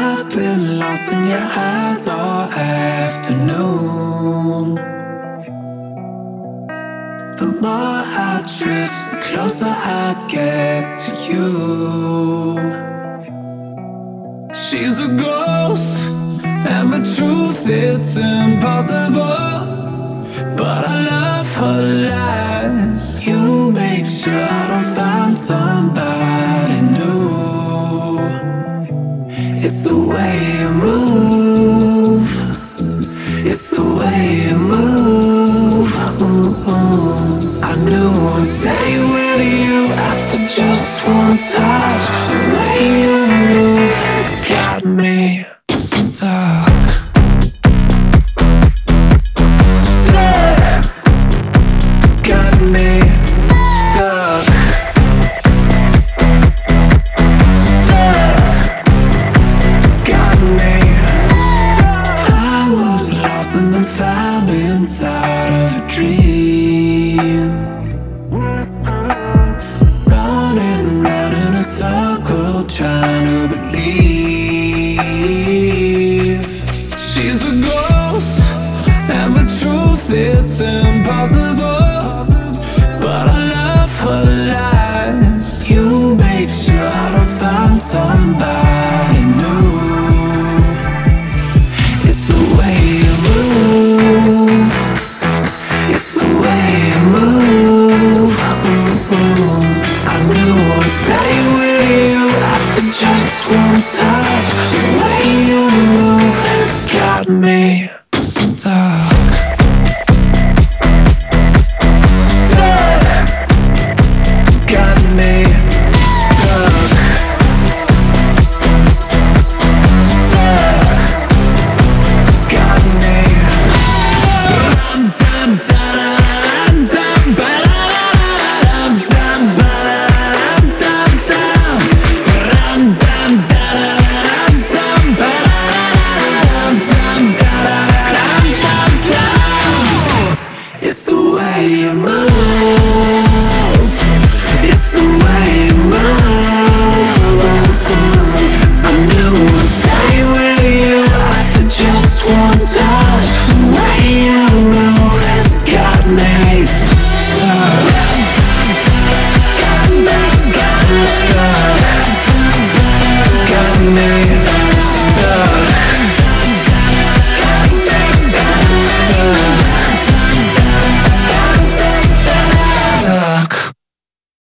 I've been lost in your eyes all afternoon. The more I drift, the closer I get to you. She's a ghost, and the truth, it's impossible. But I love her lies. You make sure I don't find somebody new. It's the way you move. It's the way you move. I knew I'd stay with you after just one touch. The way you move has got me stuck. And then found inside of a dream, running around in a circle, trying to believe. She's a ghost, and the truth, it's impossible. But I love her lies. You make sure I don't find somebody new. It's the way you move. It's the way you move. I knew I'd stay with you after just one touch. The way you move has got me stuck. It's the way you move.